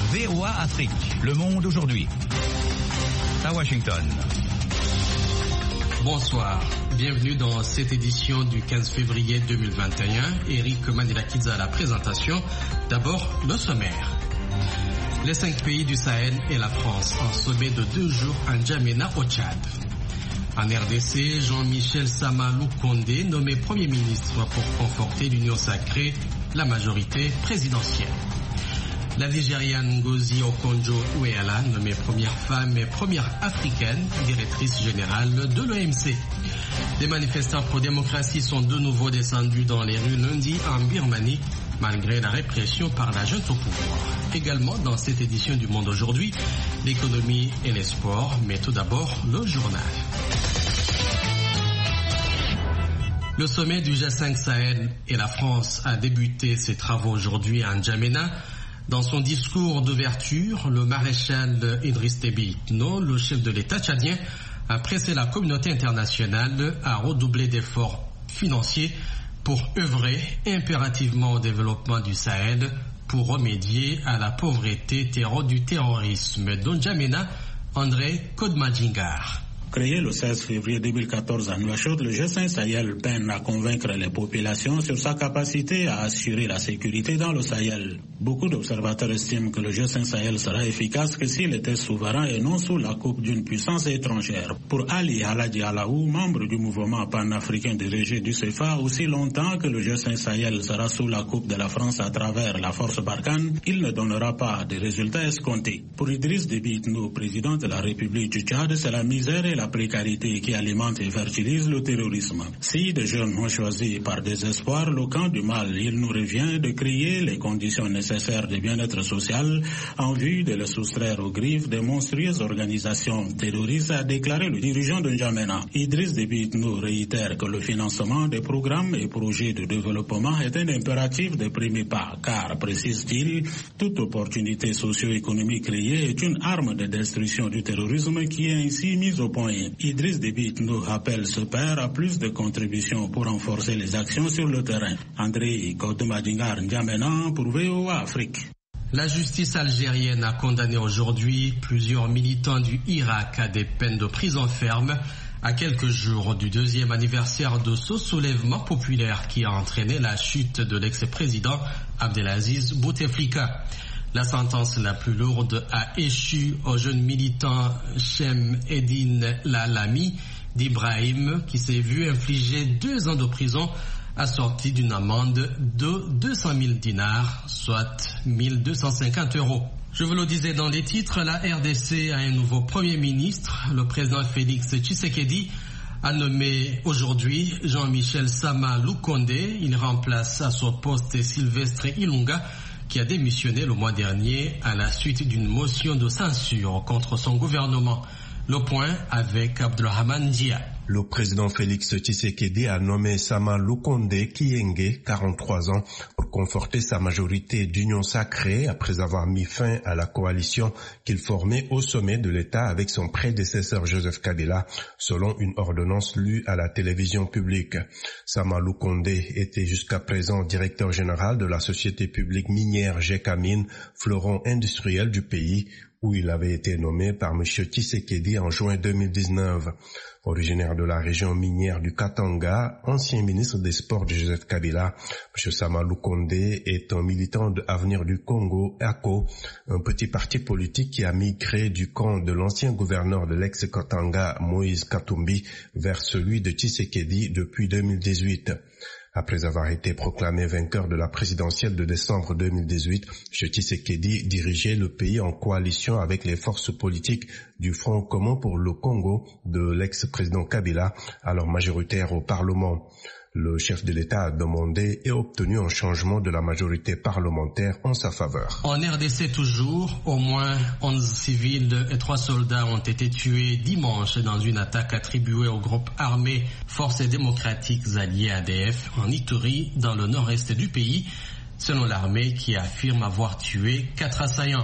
VOA Afrique, le monde aujourd'hui. À Washington. Bonsoir, bienvenue dans cette édition du 15 février 2021. Eric Manilakidze à la présentation. D'abord, le sommaire. Les 5 pays du Sahel et la France en sommet de 2 jours à N'Djamena au Tchad. En RDC, Jean-Michel Sama Lukonde nommé Premier ministre pour conforter l'union sacrée, la majorité présidentielle. La Nigériane Ngozi Okonjo-Iweala nommée première femme et première africaine directrice générale de l'OMC. Les manifestants pro-démocratie sont de nouveau descendus dans les rues lundi en Birmanie, malgré la répression par la junte au pouvoir. Également dans cette édition du Monde aujourd'hui, l'économie et les sports, mais tout d'abord le journal. Le sommet du G5 Sahel et la France a débuté ses travaux aujourd'hui à N'Djamena. Dans son discours d'ouverture, le maréchal Idriss Déby Itno, le chef de l'État tchadien, a pressé la communauté internationale à redoubler d'efforts financiers pour œuvrer impérativement au développement du Sahel pour remédier à la pauvreté du terrorisme. Dans N'Djamena, André Kodmadjingar. Créé le 16 février 2014 à Nouakchott, le G5 Sahel peine à convaincre les populations sur sa capacité à assurer la sécurité dans le Sahel. Beaucoup d'observateurs estiment que le G5 Sahel sera efficace que s'il était souverain et non sous la coupe d'une puissance étrangère. Pour Ali Haladji Alaou, membre du mouvement panafricain dirigé du CFA, aussi longtemps que le G5 Sahel sera sous la coupe de la France à travers la force Barkhane, il ne donnera pas de résultats escomptés. Pour Idriss Déby Itno, président de la République du Tchad, c'est la misère et la précarité qui alimente et fertilise le terrorisme. Si des jeunes ont choisi par désespoir le camp du mal, il nous revient de créer les conditions nécessaires de bien-être social en vue de les soustraire aux griffes des monstrueuses organisations terroristes, a déclaré le dirigeant de N'Djamena. Idriss Déby Itno réitère que le financement des programmes et projets de développement est un impératif de premier pas, car, précise-t-il, toute opportunité socio-économique créée est une arme de destruction du terrorisme qui est ainsi mise au point. Idriss Déby Itno appelle ce père à plus de contributions pour renforcer les actions sur le terrain. André Kodmadjingar, N'Djamena pour VOA Afrique. La justice algérienne a condamné aujourd'hui plusieurs militants du Irak à des peines de prison ferme à quelques jours du 2e anniversaire de ce soulèvement populaire qui a entraîné la chute de l'ex-président Abdelaziz Bouteflika. La sentence la plus lourde a échu au jeune militant Chem Eddine Lalami d'Ibrahim qui s'est vu infliger 2 ans de prison assortie d'une amende de 200 000 dinars, soit 1 250 €. Je vous le disais dans les titres, la RDC a un nouveau Premier ministre. Le président Félix Tshisekedi a nommé aujourd'hui Jean-Michel Sama Lukonde. Il remplace à son poste Sylvestre Ilunga, qui a démissionné le mois dernier à la suite d'une motion de censure contre son gouvernement. Le point avec Abdelrahman Dia. Le président Félix Tshisekedi a nommé Sama Lukonde Kyenge, 43 ans, pour conforter sa majorité d'union sacrée après avoir mis fin à la coalition qu'il formait au sommet de l'État avec son prédécesseur Joseph Kabila, selon une ordonnance lue à la télévision publique. Sama Lukonde était jusqu'à présent directeur général de la société publique minière Gécamine, fleuron industriel du pays, où il avait été nommé par M. Tshisekedi en juin 2019. Originaire de la région minière du Katanga, ancien ministre des Sports de Joseph Kabila, M. Sama Lukonde est un militant de Avenir du Congo, ACO, un petit parti politique qui a migré du camp de l'ancien gouverneur de l'ex-Katanga, Moïse Katumbi, vers celui de Tshisekedi depuis 2018. Après avoir été proclamé vainqueur de la présidentielle de décembre 2018, M. Tshisekedi dirigeait le pays en coalition avec les forces politiques du Front commun pour le Congo de l'ex-président Kabila, alors majoritaire au Parlement. Le chef de l'État a demandé et obtenu un changement de la majorité parlementaire en sa faveur. En RDC toujours, au moins 11 civils et 3 soldats ont été tués dimanche dans une attaque attribuée au groupe armé Forces démocratiques alliées ADF en Ituri, dans le nord-est du pays, selon l'armée qui affirme avoir tué 4 assaillants.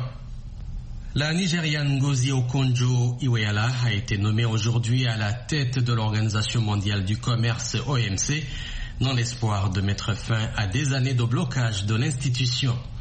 La Nigériane Ngozi Okonjo-Iweala a été nommée aujourd'hui à la tête de l'Organisation mondiale du commerce OMC, dans l'espoir de mettre fin à des années de blocage de l'institution.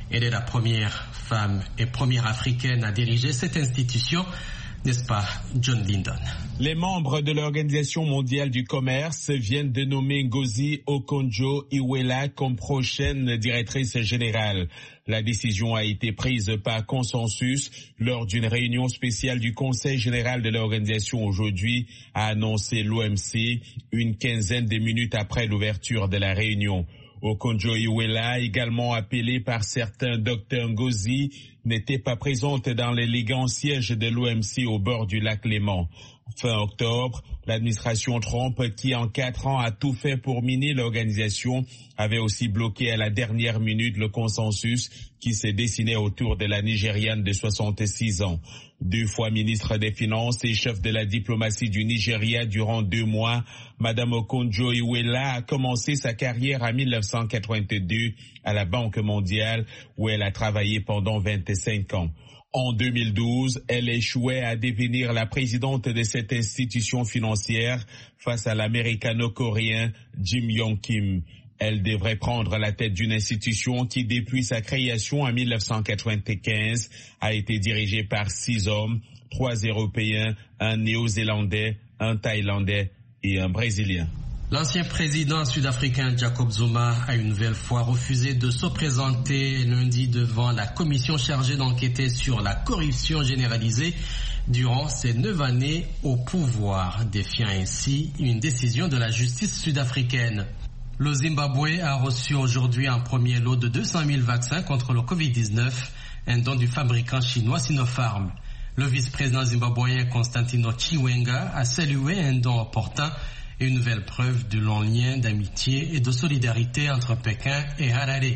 Elle est la première femme et première africaine à diriger cette institution. N'est-ce pas, John Lyndon? Les membres de l'Organisation mondiale du commerce viennent de nommer Ngozi Okonjo-Iweala comme prochaine directrice générale. La décision a été prise par consensus lors d'une réunion spéciale du Conseil général de l'organisation aujourd'hui, a annoncé l'OMC une quinzaine de minutes après l'ouverture de la réunion. Okonjo-Iweala, également appelée par certains Dr Ngozi, n'était pas présente dans l'élégant siège de l'OMC au bord du lac Léman. Fin octobre, l'administration Trump, qui en 4 ans a tout fait pour miner l'organisation, avait aussi bloqué à la dernière minute le consensus qui s'est dessiné autour de la Nigériane de 66 ans. 2 fois ministre des Finances et chef de la diplomatie du Nigeria durant 2 mois, Madame Okonjo-Iweala a commencé sa carrière en 1982 à la Banque mondiale où elle a travaillé pendant 25 ans. En 2012, elle échouait à devenir la présidente de cette institution financière face à l'américano-coréen Jim Yong Kim. Elle devrait prendre la tête d'une institution qui, depuis sa création en 1995, a été dirigée par 6 hommes, 3 Européens, un Néo-Zélandais, un Thaïlandais et un Brésilien. L'ancien président sud-africain Jacob Zuma a une nouvelle fois refusé de se présenter lundi devant la commission chargée d'enquêter sur la corruption généralisée durant ses 9 années au pouvoir, défiant ainsi une décision de la justice sud-africaine. Le Zimbabwe a reçu aujourd'hui un premier lot de 200 000 vaccins contre le Covid-19, un don du fabricant chinois Sinopharm. Le vice-président zimbabwéen Constantino Chiwenga a salué un don opportun et une nouvelle preuve du long lien d'amitié et de solidarité entre Pékin et Harare.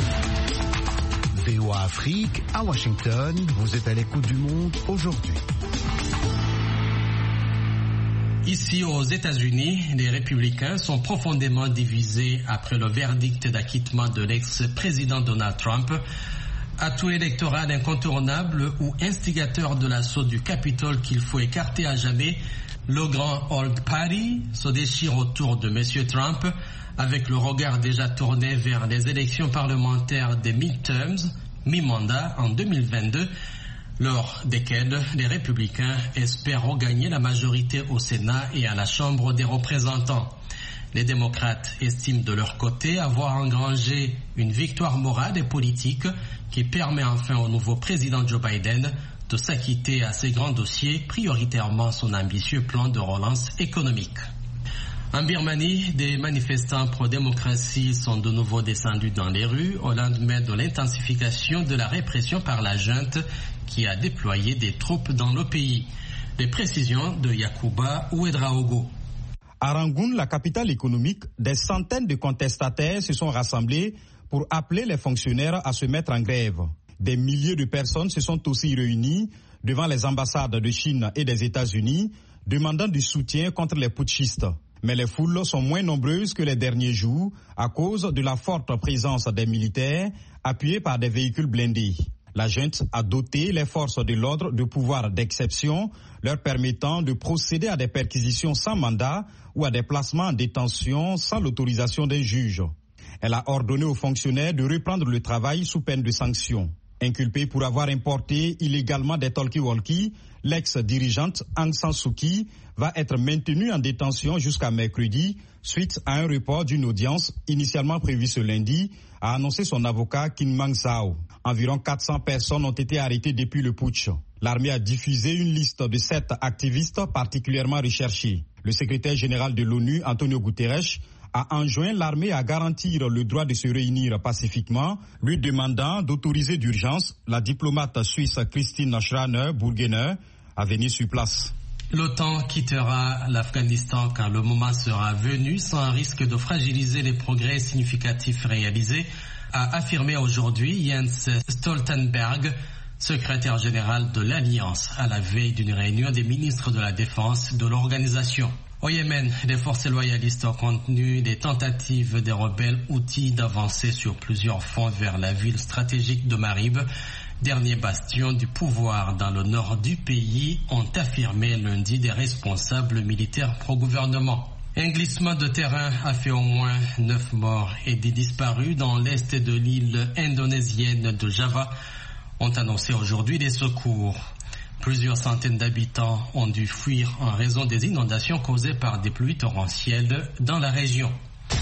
VOA Afrique, à Washington, vous êtes à l'écoute du monde aujourd'hui. Ici aux États-Unis, les républicains sont profondément divisés après le verdict d'acquittement de l'ex-président Donald Trump. Atout électoral incontournable ou instigateur de l'assaut du Capitole qu'il faut écarter à jamais, le grand Old Party se déchire autour de M. Trump avec le regard déjà tourné vers les élections parlementaires des midterms, mi-mandat en 2022, lors desquelles les républicains espèrent regagner la majorité au Sénat et à la Chambre des représentants. Les démocrates estiment de leur côté avoir engrangé une victoire morale et politique qui permet enfin au nouveau président Joe Biden de s'acquitter à ses grands dossiers, prioritairement son ambitieux plan de relance économique. En Birmanie, des manifestants pro-démocratie sont de nouveau descendus dans les rues au lendemain de l'intensification de la répression par la junte qui a déployé des troupes dans le pays. Les précisions de Yakuba Ouedraogo. À Rangoon, la capitale économique, des centaines de contestataires se sont rassemblés pour appeler les fonctionnaires à se mettre en grève. Des milliers de personnes se sont aussi réunies devant les ambassades de Chine et des États-Unis, demandant du soutien contre les putschistes. Mais les foules sont moins nombreuses que les derniers jours à cause de la forte présence des militaires appuyés par des véhicules blindés. La junte a doté les forces de l'ordre de pouvoirs d'exception, leur permettant de procéder à des perquisitions sans mandat ou à des placements en détention sans l'autorisation d'un juge. Elle a ordonné aux fonctionnaires de reprendre le travail sous peine de sanctions. Inculpée pour avoir importé illégalement des talkie-walkie, l'ex-dirigeante Aung San Suu Kyi va être maintenue en détention jusqu'à mercredi suite à un report d'une audience initialement prévue ce lundi, a annoncé son avocat Kin Maung Sao. Environ 400 personnes ont été arrêtées depuis le putsch. L'armée a diffusé une liste de 7 activistes particulièrement recherchés. Le secrétaire général de l'ONU, Antonio Guterres, a enjoint l'armée à garantir le droit de se réunir pacifiquement, lui demandant d'autoriser d'urgence la diplomate suisse Christine Schraner-Burgener à venir sur place. L'OTAN quittera l'Afghanistan quand le moment sera venu, sans risque de fragiliser les progrès significatifs réalisés, a affirmé aujourd'hui Jens Stoltenberg, secrétaire général de l'Alliance, à la veille d'une réunion des ministres de la Défense de l'organisation. Au Yémen, les forces loyalistes ont contenu des tentatives des rebelles houthis d'avancer sur plusieurs fronts vers la ville stratégique de Marib, dernier bastion du pouvoir dans le nord du pays, ont affirmé lundi des responsables militaires pro-gouvernement. Un glissement de terrain a fait au moins 9 morts et 10 disparus dans l'est de l'île indonésienne de Java, ont annoncé aujourd'hui les secours. Plusieurs centaines d'habitants ont dû fuir en raison des inondations causées par des pluies torrentielles dans la région.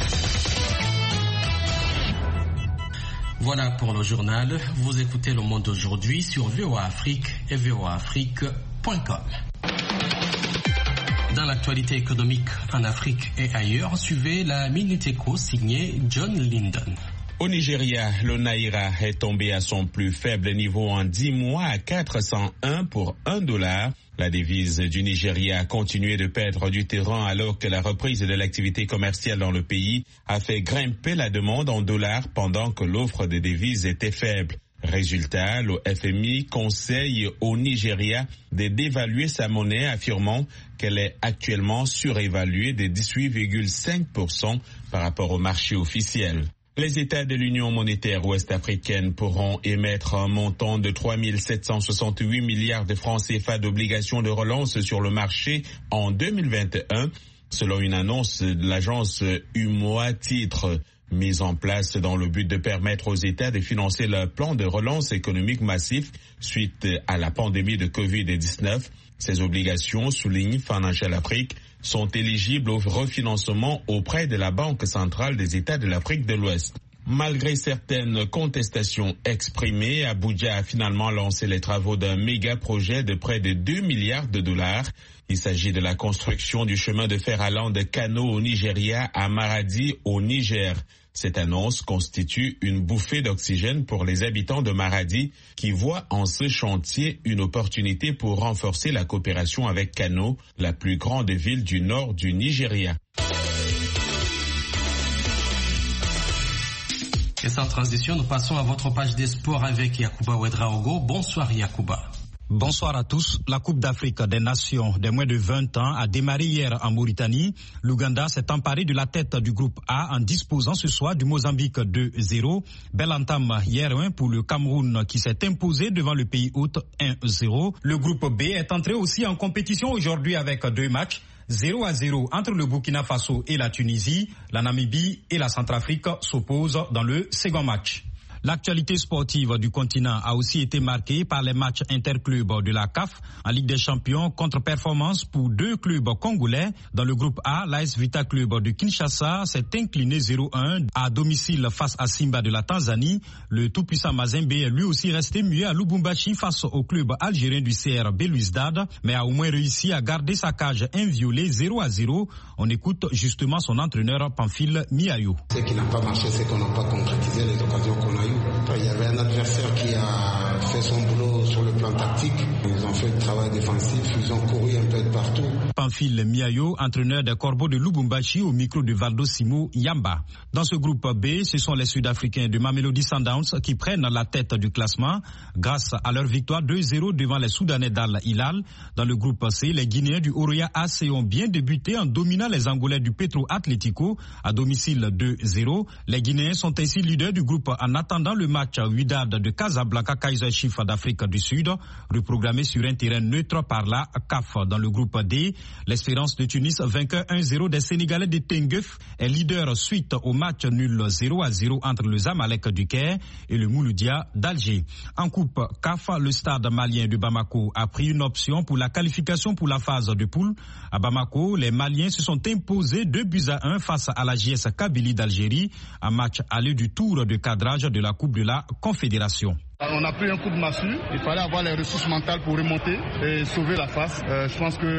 Voilà pour le journal. Vous écoutez Le Monde aujourd'hui sur VOA Afrique et voaafrique.com. Dans l'actualité économique en Afrique et ailleurs, suivez la Minute Éco signée John Linden. Au Nigeria, le Naira est tombé à son plus faible niveau en 10 mois à 401 pour $1. La devise du Nigeria a continué de perdre du terrain alors que la reprise de l'activité commerciale dans le pays a fait grimper la demande en dollars pendant que l'offre de devises était faible. Résultat, le FMI conseille au Nigeria de dévaluer sa monnaie, affirmant qu'elle est actuellement surévaluée de 18,5% par rapport au marché officiel. Les États de l'Union monétaire ouest-africaine pourront émettre un montant de 3 768 milliards de francs CFA d'obligations de relance sur le marché en 2021, selon une annonce de l'agence UMOA Titres, mise en place dans le but de permettre aux États de financer leur plan de relance économique massif suite à la pandémie de Covid-19. Ces obligations, souligne Financial Afrique, sont éligibles au refinancement auprès de la Banque centrale des États de l'Afrique de l'Ouest. Malgré certaines contestations exprimées, Abuja a finalement lancé les travaux d'un méga projet de près de 2 milliards de dollars. Il s'agit de la construction du chemin de fer allant de Kano au Nigeria à Maradi au Niger. Cette annonce constitue une bouffée d'oxygène pour les habitants de Maradi qui voient en ce chantier une opportunité pour renforcer la coopération avec Kano, la plus grande ville du nord du Nigeria. Et sans transition, nous passons à votre page des sports avec Yacouba Ouedraogo. Bonsoir Yacouba. Bonsoir à tous. La Coupe d'Afrique des Nations des moins de 20 ans a démarré hier en Mauritanie. L'Ouganda s'est emparé de la tête du groupe A en disposant ce soir du Mozambique 2-0. Belle entame hier pour le Cameroun qui s'est imposé devant le pays hôte 1-0. Le groupe B est entré aussi en compétition aujourd'hui avec 2 matchs. 0-0 entre le Burkina Faso et la Tunisie. La Namibie et la Centrafrique s'opposent dans le second match. L'actualité sportive du continent a aussi été marquée par les matchs interclubs de la CAF en Ligue des Champions, contre-performance pour 2 clubs congolais. Dans le groupe A, l'AS Vita Club de Kinshasa s'est incliné 0-1 à domicile face à Simba de la Tanzanie. Le tout-puissant Mazembe est lui aussi resté muet à Lubumbashi face au club algérien du CR Belouizdad, mais a au moins réussi à garder sa cage inviolée 0-0. On écoute justement son entraîneur Pamphile Miayo. Ce qui n'a pas marché, c'est qu'on n'a pas concrétisé les occasions qu'on a eues. Il y avait un adversaire qui a fait son boulot sur le plan tactique. Ils ont fait le travail défensif, ils ont couru un peu de partout. Pamphile Miayo, entraîneur des Corbeaux de Lubumbashi au micro de Valdo Simo Yamba. Dans ce groupe B, ce sont les Sud-Africains de Mamelodi Sundowns qui prennent la tête du classement grâce à leur victoire 2-0 devant les Soudanais d'Al Hilal. Dans le groupe C, les Guinéens du Oroya AC ont bien débuté en dominant les Angolais du Petro Atlético à domicile 2-0. Les Guinéens sont ainsi leaders du groupe en attendant le match Wydad de Casablanca Kaizer Chiefs d'Afrique du Sud, reprogrammé sur un terrain neutre par la CAF. Dans le groupe D, l'Espérance de Tunis, vainqueur 1-0 des Sénégalais de Tenguef, est leader suite au match nul 0-0 entre le Zamalek du Caire et le Mouloudia d'Alger. En coupe CAF, le stade malien de Bamako a pris une option pour la qualification pour la phase de poule. À Bamako, les Maliens se sont imposés 2-1 face à la JS Kabylie d'Algérie, un match aller du tour de cadrage de la Coupe de la Confédération. On a pris un coup de massue, il fallait avoir les ressources mentales pour remonter et sauver la face. Je pense que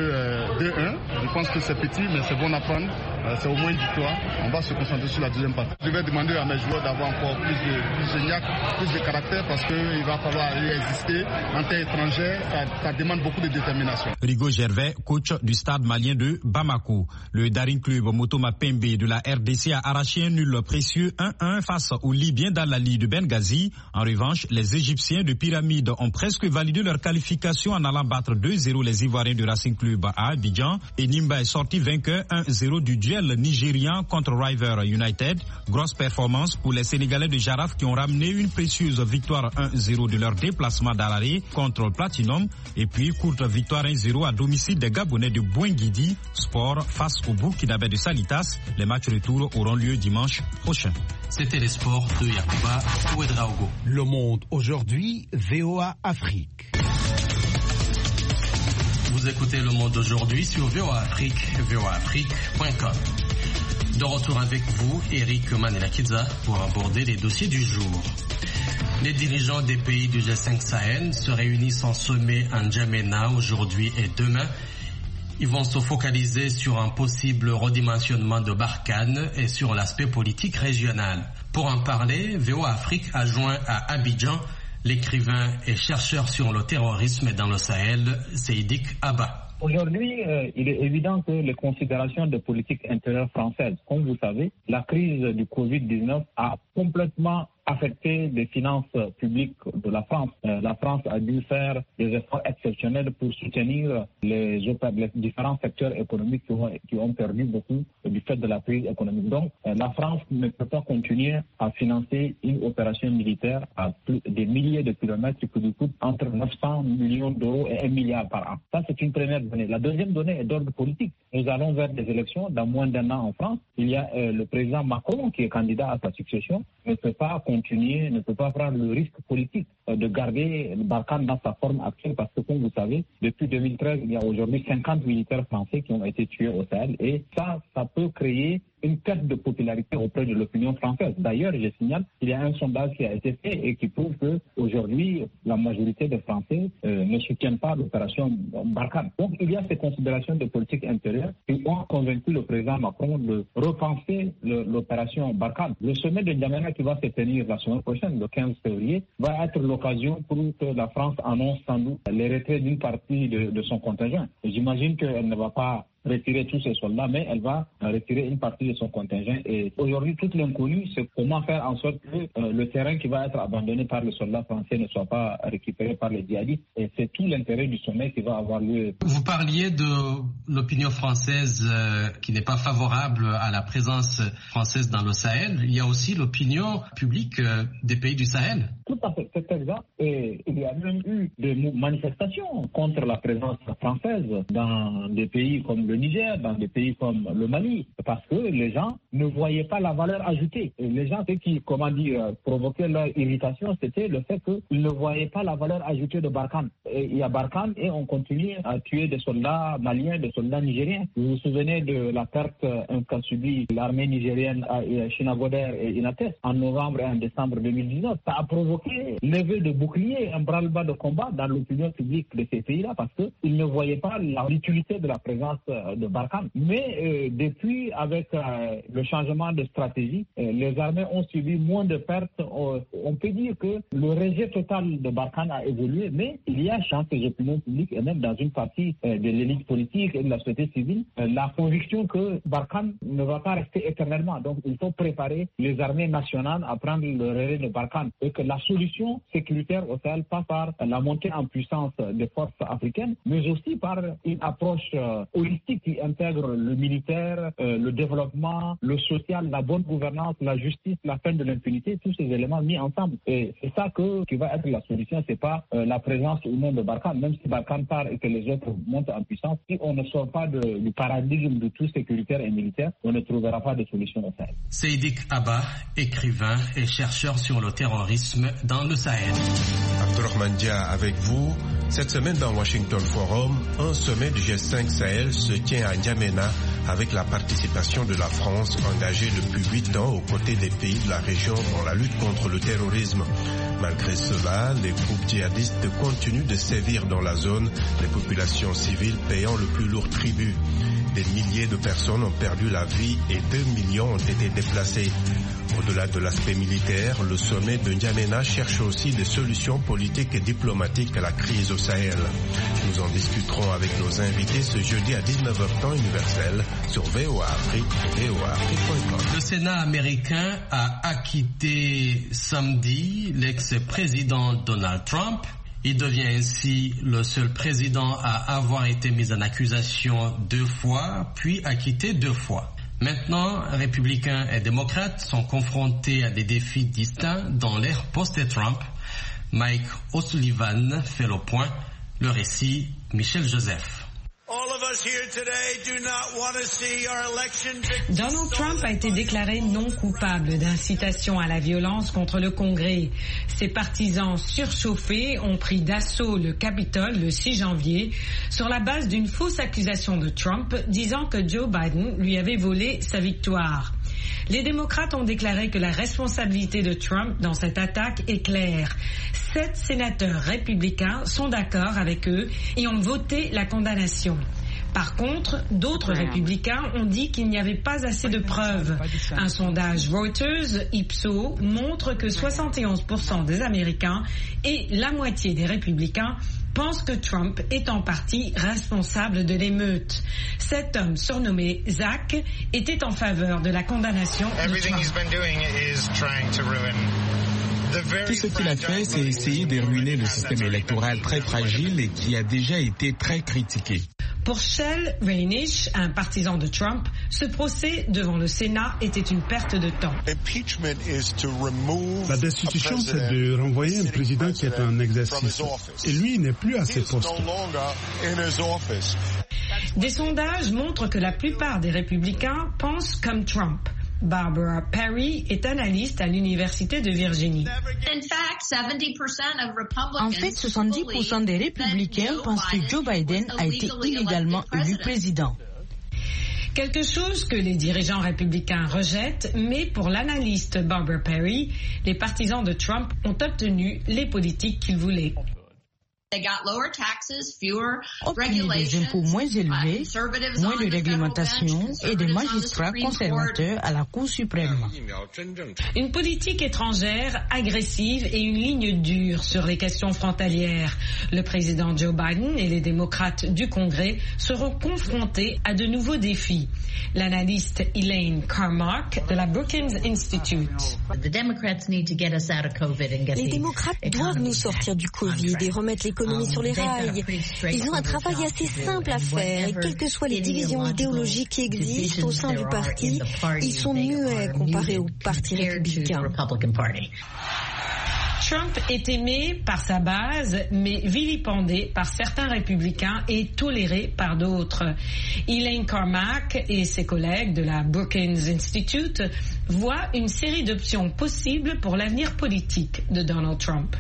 2-1, je pense que c'est petit mais c'est bon à prendre, c'est au moins une victoire. On va se concentrer sur la deuxième partie. Je vais demander à mes joueurs d'avoir encore plus de niaque, plus de caractère parce qu'il va falloir aller exister en terre étrangère, ça demande beaucoup de détermination. Rigo Gervais, coach du stade malien de Bamako. Le Daring Club Motoma Pembe de la RDC a arraché un nul précieux 1-1 face aux Libyens d'Al-Ali de Benghazi. En revanche, les Égyptiens de Pyramide ont presque validé leur qualification en allant battre 2-0 les Ivoiriens de Racing Club à Abidjan et Nimba est sorti vainqueur 1-0 du duel duel nigérian contre River United. Grosse performance pour les Sénégalais de Jaraf qui ont ramené une précieuse victoire 1-0 de leur déplacement d'Alaré contre Platinum. Et puis courte victoire 1-0 à domicile des Gabonais de Boinguidi Sport face au Burkinabé de Salitas. Les matchs retour auront lieu dimanche prochain. C'était les sports de Yacouba Ouedraogo. Le Monde aujourd'hui, VOA Afrique. Vous écoutez Le Monde aujourd'hui sur VOA Afrique, voaafrique.com. De retour avec vous, Eric Manelakiza, pour aborder les dossiers du jour. Les dirigeants des pays du G5 Sahel se réunissent en sommet à N'Djamena aujourd'hui et demain. Ils vont se focaliser sur un possible redimensionnement de Barkhane et sur l'aspect politique régional. Pour en parler, VOA Afrique a joint à Abidjan l'écrivain et chercheur sur le terrorisme dans le Sahel, Seydik Abba. Aujourd'hui, il est évident que les considérations de politique intérieure française, comme vous savez, la crise du Covid-19 a complètement affecté les finances publiques de la France. La France a dû faire des efforts exceptionnels pour soutenir les différents secteurs économiques qui ont perdu beaucoup du fait de la crise économique. Donc, la France ne peut pas continuer à financer une opération militaire à des milliers de kilomètres qui lui coûte entre 900 millions d'euros et 1 milliard par an. Ça, c'est une première donnée. La deuxième donnée est d'ordre politique. Nous allons vers des élections dans moins d'1 an en France. Il y a le président Macron qui est candidat à sa succession, ne peut pas continuer, ne peut pas prendre le risque politique de garder le Barkhane dans sa forme actuelle parce que, comme vous savez, depuis 2013, il y a aujourd'hui 50 militaires français qui ont été tués au Sahel et ça peut créer une perte de popularité auprès de l'opinion française. D'ailleurs, je signale qu'il y a un sondage qui a été fait et qui prouve que aujourd'hui, la majorité des Français ne soutiennent pas l'opération Barkhane. Donc, il y a ces considérations de politique intérieure qui ont convaincu le président Macron de repenser l'opération Barkhane. Le sommet de N'Djamena qui va se tenir la semaine prochaine, le 15 février, va être l'occasion pour que la France annonce sans doute les retraits d'une partie de son contingent. J'imagine qu'elle ne va pas retirer tous ses soldats, mais elle va retirer une partie de son contingent. Et aujourd'hui, toute l'inconnu, c'est comment faire en sorte que le terrain qui va être abandonné par les soldats français ne soit pas récupéré par les djihadistes. Et c'est tout l'intérêt du sommet qui va avoir lieu. Vous parliez de l'opinion française qui n'est pas favorable à la présence française dans le Sahel. Il y a aussi l'opinion publique des pays du Sahel. Tout à fait, c'est exact. Et il y a même eu des manifestations contre la présence française dans des pays comme le Niger, dans des pays comme le Mali, parce que les gens ne voyaient pas la valeur ajoutée. Et les gens, ce qui, provoquait leur irritation, c'était le fait qu'ils ne voyaient pas la valeur ajoutée de Barkhane. Et il y a Barkhane et on continue à tuer des soldats maliens, des soldats nigériens. Vous vous souvenez de la perte qu'a subie l'armée nigérienne à Chinagoder et Inates en novembre et en décembre 2019. Ça a provoqué levée de boucliers, un branle-bas de combat dans l'opinion publique de ces pays-là parce qu'ils ne voyaient pas l'utilité de la présence de Barkhane. Mais depuis, avec le changement de stratégie, les armées ont subi moins de pertes. On peut dire que le rejet total de Barkhane a évolué, mais il y a chez les opinions publiques et même dans une partie de l'élite politique et de la société civile, la conviction que Barkhane ne va pas rester éternellement. Donc il faut préparer les armées nationales à prendre le relais de Barkhane et que la solution sécuritaire au Sahel passe par la montée en puissance des forces africaines, mais aussi par une approche holistique qui intègre le militaire, le développement, le social, la bonne gouvernance, la justice, la fin de l'impunité, tous ces éléments mis ensemble. Et c'est ça qui va être la solution, c'est pas la présence ou non de Barkhane, même si Barkhane part et que les autres montent en puissance. Si on ne sort pas du paradigme de tout sécuritaire et militaire, on ne trouvera pas de solution au Sahel. Seydik Abba, écrivain et chercheur sur le terrorisme dans le Sahel. Abdourahmane Dia avec vous. Cette semaine dans Washington Forum, un sommet du G5 Sahel se tient à N'Djamena avec la participation de la France engagée depuis 8 ans aux côtés des pays de la région dans la lutte contre le terrorisme. Malgré cela, les groupes djihadistes continuent de sévir dans la zone, les populations civiles payant le plus lourd tribut. Des milliers de personnes ont perdu la vie et 2 millions ont été déplacés. Au-delà de l'aspect militaire, le sommet de N'Djamena cherche aussi des solutions politiques et diplomatiques à la crise au Sahel. Nous en discuterons avec nos invités ce jeudi à 19h temps universel sur VOA Afrique et voaafrique.com. Le Sénat américain a acquitté samedi l'ex-président Donald Trump. Il devient ainsi le seul président à avoir été mis en accusation 2 fois, puis acquitté 2 fois. Maintenant, républicains et démocrates sont confrontés à des défis distincts dans l'ère post-Trump. Mike O'Sullivan fait le point. Le récit, Michel Joseph. Donald Trump a été déclaré non coupable d'incitation à la violence contre le Congrès. Ses partisans surchauffés ont pris d'assaut le Capitole le 6 janvier sur la base d'une fausse accusation de Trump disant que Joe Biden lui avait volé sa victoire. Les démocrates ont déclaré que la responsabilité de Trump dans cette attaque est claire. 7 sénateurs républicains sont d'accord avec eux et ont voté la condamnation. Par contre, d'autres républicains ont dit qu'il n'y avait pas assez de preuves. Un sondage Reuters Ipsos montre que 71% des Américains et la moitié des républicains pensent que Trump est en partie responsable de l'émeute. Cet homme surnommé Zach était en faveur de la condamnation de Trump. Tout ce qu'il a fait, c'est essayer de ruiner le système électoral très fragile et qui a déjà été très critiqué. Pour Shel Reinish, un partisan de Trump, ce procès devant le Sénat était une perte de temps. La destitution, c'est de renvoyer un président qui est en exercice. Et lui, il n'est plus à ses postes. Des sondages montrent que la plupart des républicains pensent comme Trump. Barbara Perry est analyste à l'Université de Virginie. En fait, 70% des républicains pensent que Joe Biden a été illégalement élu président. Quelque chose que les dirigeants républicains rejettent, mais pour l'analyste Barbara Perry, les partisans de Trump ont obtenu les politiques qu'ils voulaient. Obtenir des impôts moins élevés, moins de réglementation et des magistrats conservateurs à la Cour suprême. Une politique étrangère agressive et une ligne dure sur les questions frontalières. Le président Joe Biden et les démocrates du Congrès seront confrontés à de nouveaux défis. L'analyste Elaine Carmack de la Brookings Institute. Les démocrates doivent nous sortir du Covid et remettre l'économie sur les rails. Ils ont un travail assez simple à faire et quelles que soient les divisions idéologiques qui existent au sein du parti, ils sont muets comparés au parti républicain. Trump est aimé par sa base, mais vilipendé par certains républicains et toléré par d'autres. Elaine Carmack et ses collègues de la Brookings Institute voient une série d'options possibles pour l'avenir politique de Donald Trump.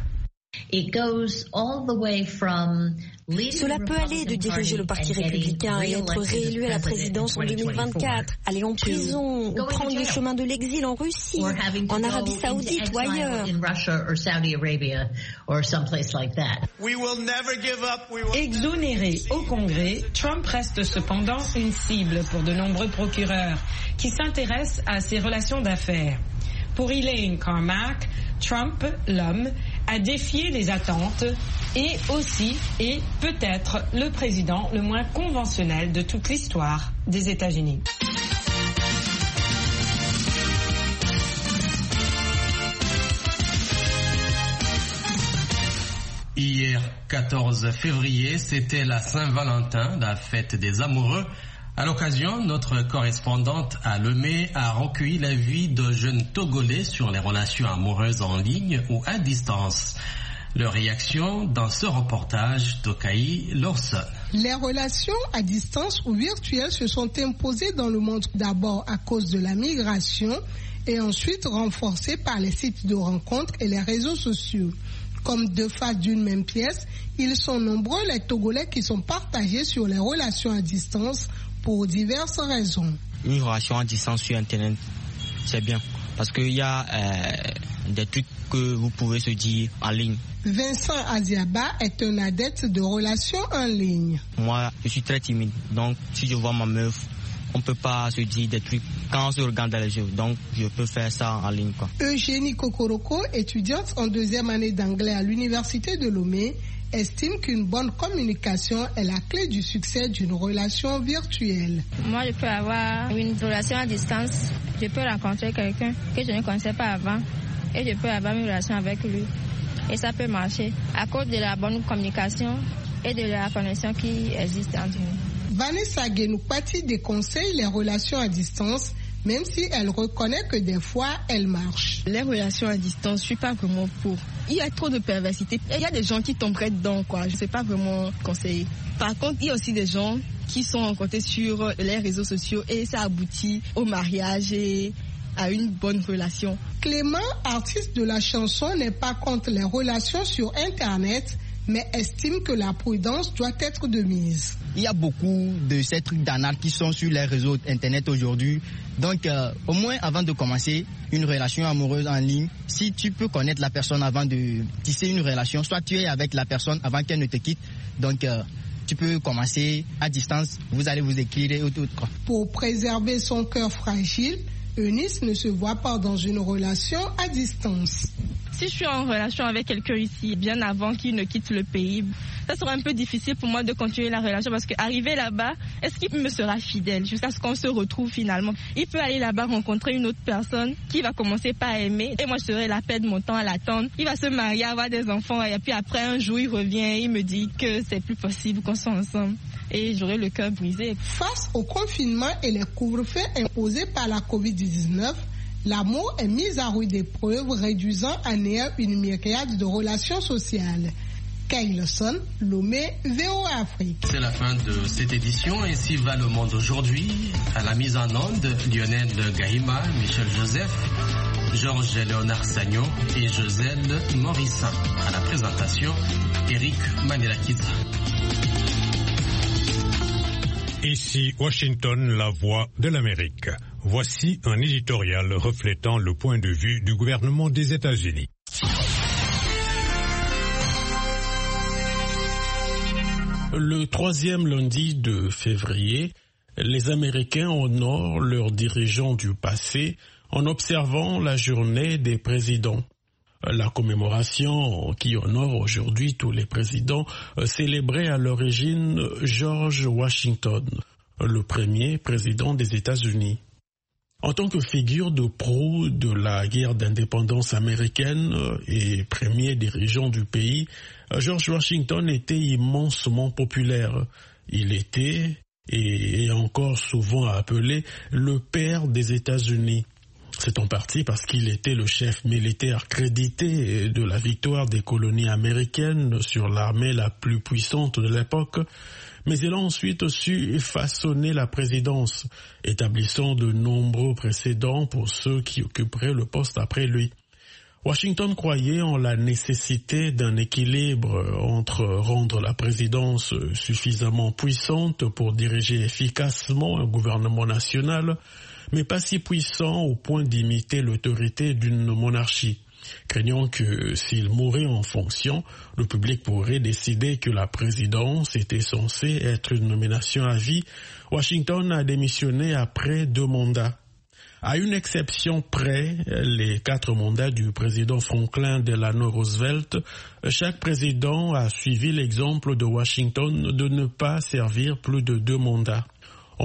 Cela peut aller de diriger le parti républicain et être réélu à la présidence en 2024, aller en prison ou prendre le chemin de l'exil en Russie, en Arabie Saoudite ou ailleurs. Exonéré au Congrès, Trump reste cependant une cible pour de nombreux procureurs qui s'intéressent à ses relations d'affaires. Pour Elaine Carmack, Trump, l'homme, a défié les attentes et aussi est peut-être le président le moins conventionnel de toute l'histoire des États-Unis. Hier, 14 février, c'était la Saint-Valentin, la fête des amoureux. À l'occasion, notre correspondante à Lemay a recueilli l'avis de jeunes Togolais sur les relations amoureuses en ligne ou à distance. Leur réaction dans ce reportage d'Okaï Lawson. Les relations à distance ou virtuelles se sont imposées dans le monde d'abord à cause de la migration et ensuite renforcées par les sites de rencontres et les réseaux sociaux. Comme deux faces d'une même pièce, ils sont nombreux les Togolais qui sont partagés sur les relations à distance pour diverses raisons. Une relation à distance sur Internet, c'est bien parce qu'il y a des trucs que vous pouvez se dire en ligne. Vincent Aziaba est un adepte de relations en ligne. Moi, je suis très timide, donc si je vois ma meuf, on ne peut pas se dire des trucs quand on se regarde dans les yeux, donc je peux faire ça en ligne, quoi. Eugénie Kokoroko, étudiante en 2e année d'anglais à l'université de Lomé, estime qu'une bonne communication est la clé du succès d'une relation virtuelle. Moi, je peux avoir une relation à distance. Je peux rencontrer quelqu'un que je ne connaissais pas avant et je peux avoir une relation avec lui. Et ça peut marcher à cause de la bonne communication et de la connexion qui existe entre nous. Vanessa Guenoukpati déconseille les relations à distance, même si elle reconnaît que des fois, elles marchent. Les relations à distance, je ne suis pas vraiment pour. Il y a trop de perversité. Il y a des gens qui tomberaient dedans, quoi. Je ne sais pas vraiment conseiller. Par contre, il y a aussi des gens qui sont rencontrés sur les réseaux sociaux et ça aboutit au mariage et à une bonne relation. Clément, artiste de la chanson, n'est pas contre les relations sur Internet, mais estime que la prudence doit être de mise. Il y a beaucoup de ces trucs d'arnaque qui sont sur les réseaux Internet aujourd'hui. Donc, au moins, avant de commencer une relation amoureuse en ligne, si tu peux connaître la personne avant de tisser une relation, soit tu es avec la personne avant qu'elle ne te quitte. Donc, tu peux commencer à distance, vous allez vous écrire et tout. Pour préserver son cœur fragile, Eunice ne se voit pas dans une relation à distance. Si je suis en relation avec quelqu'un ici, bien avant qu'il ne quitte le pays, ça sera un peu difficile pour moi de continuer la relation parce qu'arriver là-bas, est-ce qu'il me sera fidèle jusqu'à ce qu'on se retrouve finalement? Il peut aller là-bas rencontrer une autre personne qui va commencer par aimer et moi je serai la perdre mon temps à l'attendre. Il va se marier, avoir des enfants et puis après un jour il revient et il me dit que c'est plus possible qu'on soit ensemble. Et j'aurai le cœur brisé. Face au confinement et les couvre-feux imposés par la Covid-19, l'amour est mis à rude épreuve, réduisant à néant une myriade de relations sociales. Kayleson, Lomé, VOA Afrique. C'est la fin de cette édition. Ainsi va le monde aujourd'hui. À la mise en onde, Lionel Gahima, Michel Joseph, Georges-Léonard Sagnon et Joselle Morissin. À la présentation, Eric Manelakiza. Ici Washington, la voix de l'Amérique. Voici un éditorial reflétant le point de vue du gouvernement des États-Unis. Le 3e lundi de février, les Américains honorent leurs dirigeants du passé en observant la journée des présidents. La commémoration qui honore aujourd'hui tous les présidents célébrait à l'origine George Washington, le premier président des États-Unis. En tant que figure de proue de la guerre d'indépendance américaine et premier dirigeant du pays, George Washington était immensement populaire. Il était, et est encore souvent appelé, le père des États-Unis. C'est en partie parce qu'il était le chef militaire crédité de la victoire des colonies américaines sur l'armée la plus puissante de l'époque, mais il a ensuite su façonner la présidence, établissant de nombreux précédents pour ceux qui occuperaient le poste après lui. Washington croyait en la nécessité d'un équilibre entre rendre la présidence suffisamment puissante pour diriger efficacement un gouvernement national, mais pas si puissant au point d'imiter l'autorité d'une monarchie. Craignant que s'il mourait en fonction, le public pourrait décider que la présidence était censée être une nomination à vie, Washington a démissionné après 2 mandats. À une exception près, les 4 mandats du président Franklin Delano Roosevelt, chaque président a suivi l'exemple de Washington de ne pas servir plus de 2 mandats. En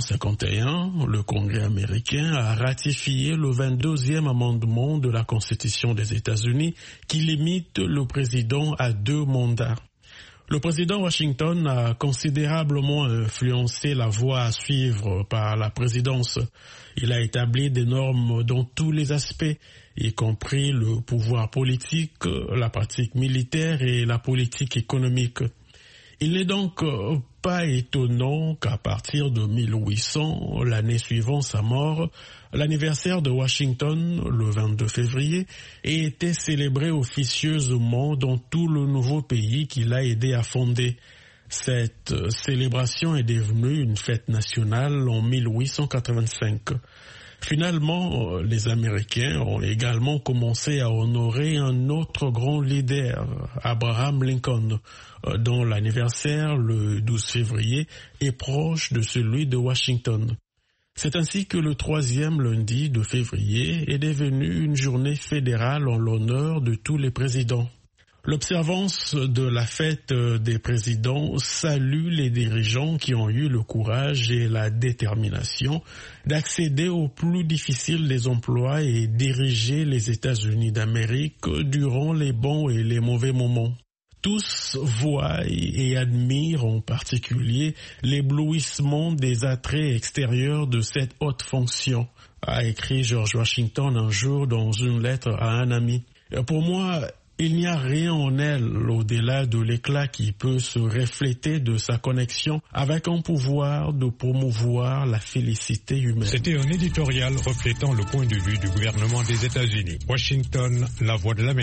1951, le Congrès américain a ratifié le 22e amendement de la Constitution des États-Unis qui limite le président à 2 mandats. Le président Washington a considérablement influencé la voie à suivre par la présidence. Il a établi des normes dans tous les aspects, y compris le pouvoir politique, la pratique militaire et la politique économique. Il n'est donc pas étonnant qu'à partir de 1800, l'année suivant sa mort, l'anniversaire de Washington, le 22 février, ait été célébré officieusement dans tout le nouveau pays qu'il a aidé à fonder. Cette célébration est devenue une fête nationale en 1885. Finalement, les Américains ont également commencé à honorer un autre grand leader, Abraham Lincoln, dont l'anniversaire, le 12 février, est proche de celui de Washington. C'est ainsi que le 3e lundi de février est devenu une journée fédérale en l'honneur de tous les présidents. L'observance de la fête des présidents salue les dirigeants qui ont eu le courage et la détermination d'accéder au plus difficile des emplois et diriger les États-Unis d'Amérique durant les bons et les mauvais moments. Tous voient et admirent en particulier l'éblouissement des attraits extérieurs de cette haute fonction, a écrit George Washington un jour dans une lettre à un ami. Pour moi, il n'y a rien en elle au-delà de l'éclat qui peut se refléter de sa connexion avec un pouvoir de promouvoir la félicité humaine. C'était un éditorial reflétant le point de vue du gouvernement des États-Unis. Washington, la voix de l'Amérique.